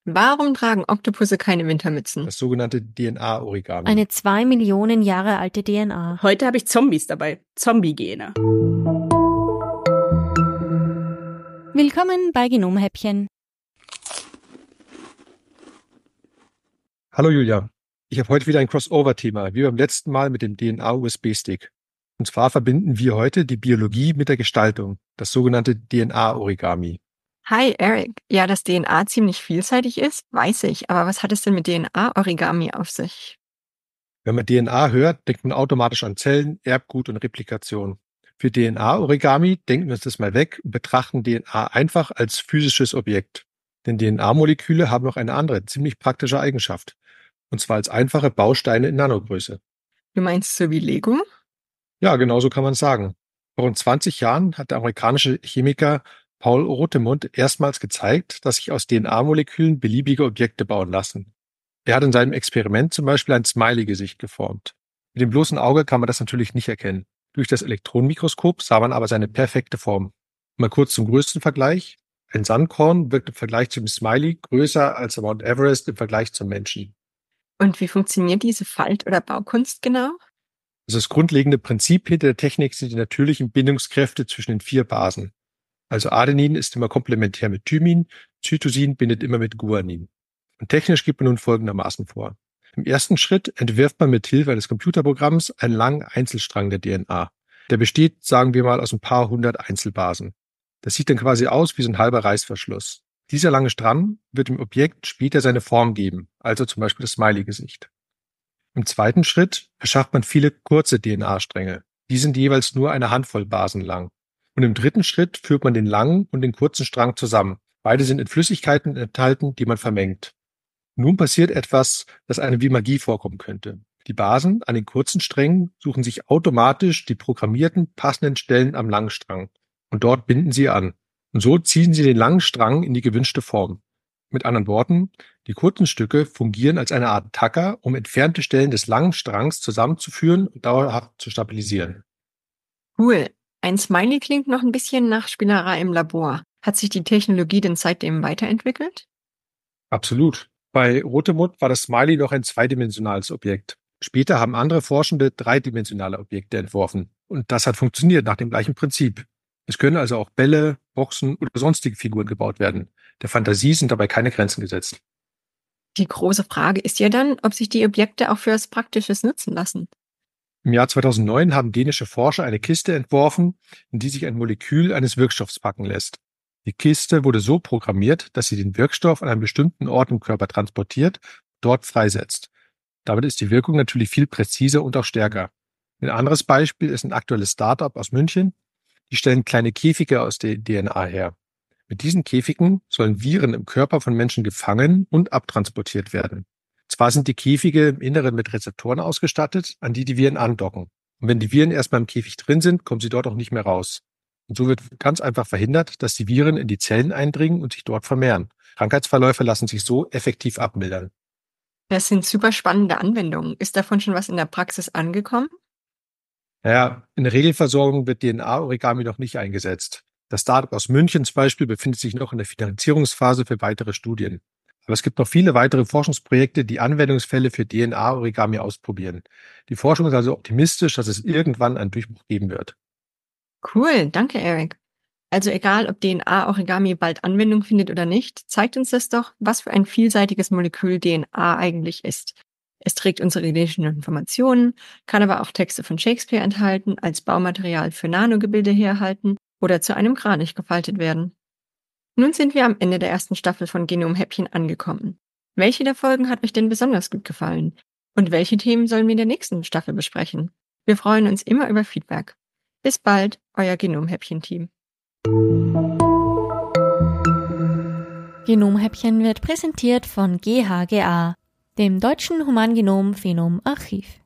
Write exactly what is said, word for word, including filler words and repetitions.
Warum tragen Oktopusse keine Wintermützen? Das sogenannte D N A-Origami. Eine zwei Millionen Jahre alte D N A. Heute habe ich Zombies dabei. Zombie-Gene. Willkommen bei Genomhäppchen. Hallo Julia, ich habe heute wieder ein Crossover-Thema, wie beim letzten Mal mit dem D N A-U S B-Stick. Und zwar verbinden wir heute die Biologie mit der Gestaltung, das sogenannte D N A-Origami. Hi Eric. Ja, dass D N A ziemlich vielseitig ist, weiß ich. Aber was hat es denn mit D N A-Origami auf sich? Wenn man D N A hört, denkt man automatisch an Zellen, Erbgut und Replikation. Für D N A-Origami denken wir uns das mal weg und betrachten D N A einfach als physisches Objekt. Denn D N A-Moleküle haben noch eine andere, ziemlich praktische Eigenschaft. Und zwar als einfache Bausteine in Nanogröße. Du meinst so wie Lego? Ja, genau so kann man es sagen. Vor rund zwanzig Jahren hat der amerikanische Chemiker Paul Rotemund erstmals gezeigt, dass sich aus D N A-Molekülen beliebige Objekte bauen lassen. Er hat in seinem Experiment zum Beispiel ein Smiley-Gesicht geformt. Mit dem bloßen Auge kann man das natürlich nicht erkennen. Durch das Elektronenmikroskop sah man aber seine perfekte Form. Mal kurz zum größten Vergleich. Ein Sandkorn wirkt im Vergleich zum Smiley größer als der Mount Everest im Vergleich zum Menschen. Und wie funktioniert diese Falt- oder Baukunst genau? Also das grundlegende Prinzip hinter der Technik sind die natürlichen Bindungskräfte zwischen den vier Basen. Also Adenin ist immer komplementär mit Thymin, Cytosin bindet immer mit Guanin. Und technisch geht man nun folgendermaßen vor. Im ersten Schritt entwirft man mit Hilfe eines Computerprogramms einen langen Einzelstrang der D N A. Der besteht, sagen wir mal, aus ein paar hundert Einzelbasen. Das sieht dann quasi aus wie so ein halber Reißverschluss. Dieser lange Strang wird dem Objekt später seine Form geben, also zum Beispiel das Smiley-Gesicht. Im zweiten Schritt erschafft man viele kurze D N A-Stränge. Die sind jeweils nur eine Handvoll Basen lang. Und im dritten Schritt führt man den langen und den kurzen Strang zusammen. Beide sind in Flüssigkeiten enthalten, die man vermengt. Nun passiert etwas, das einem wie Magie vorkommen könnte. Die Basen an den kurzen Strängen suchen sich automatisch die programmierten, passenden Stellen am langen Strang. Und dort binden sie an. Und so ziehen sie den langen Strang in die gewünschte Form. Mit anderen Worten, die kurzen Stücke fungieren als eine Art Tacker, um entfernte Stellen des langen Strangs zusammenzuführen und dauerhaft zu stabilisieren. Cool. Ein Smiley klingt noch ein bisschen nach Spielerei im Labor. Hat sich die Technologie denn seitdem weiterentwickelt? Absolut. Bei Rotemund war das Smiley noch ein zweidimensionales Objekt. Später haben andere Forschende dreidimensionale Objekte entworfen. Und das hat funktioniert nach dem gleichen Prinzip. Es können also auch Bälle, Boxen oder sonstige Figuren gebaut werden. Der Fantasie sind dabei keine Grenzen gesetzt. Die große Frage ist ja dann, ob sich die Objekte auch für was Praktisches nutzen lassen. Im Jahr zweitausendneun haben dänische Forscher eine Kiste entworfen, in die sich ein Molekül eines Wirkstoffs packen lässt. Die Kiste wurde so programmiert, dass sie den Wirkstoff an einem bestimmten Ort im Körper transportiert, dort freisetzt. Damit ist die Wirkung natürlich viel präziser und auch stärker. Ein anderes Beispiel ist ein aktuelles Startup aus München. Die stellen kleine Käfige aus der D N A her. Mit diesen Käfigen sollen Viren im Körper von Menschen gefangen und abtransportiert werden. Zwar sind die Käfige im Inneren mit Rezeptoren ausgestattet, an die die Viren andocken. Und wenn die Viren erstmal im Käfig drin sind, kommen sie dort auch nicht mehr raus. Und so wird ganz einfach verhindert, dass die Viren in die Zellen eindringen und sich dort vermehren. Krankheitsverläufe lassen sich so effektiv abmildern. Das sind super spannende Anwendungen. Ist davon schon was in der Praxis angekommen? Naja, in der Regelversorgung wird D N A-Origami noch nicht eingesetzt. Das Startup aus München zum Beispiel befindet sich noch in der Finanzierungsphase für weitere Studien. Aber es gibt noch viele weitere Forschungsprojekte, die Anwendungsfälle für D N A-Origami ausprobieren. Die Forschung ist also optimistisch, dass es irgendwann einen Durchbruch geben wird. Cool, danke Eric. Also egal, ob D N A-Origami bald Anwendung findet oder nicht, zeigt uns das doch, was für ein vielseitiges Molekül D N A eigentlich ist. Es trägt unsere genetischen Informationen, kann aber auch Texte von Shakespeare enthalten, als Baumaterial für Nanogebilde herhalten oder zu einem Kranich gefaltet werden. Nun sind wir am Ende der ersten Staffel von Genomhäppchen angekommen. Welche der Folgen hat euch denn besonders gut gefallen? Und welche Themen sollen wir in der nächsten Staffel besprechen? Wir freuen uns immer über Feedback. Bis bald, euer Genomhäppchen-Team. Genomhäppchen wird präsentiert von G H G A, dem Deutschen Humangenom-Phenom-Archiv.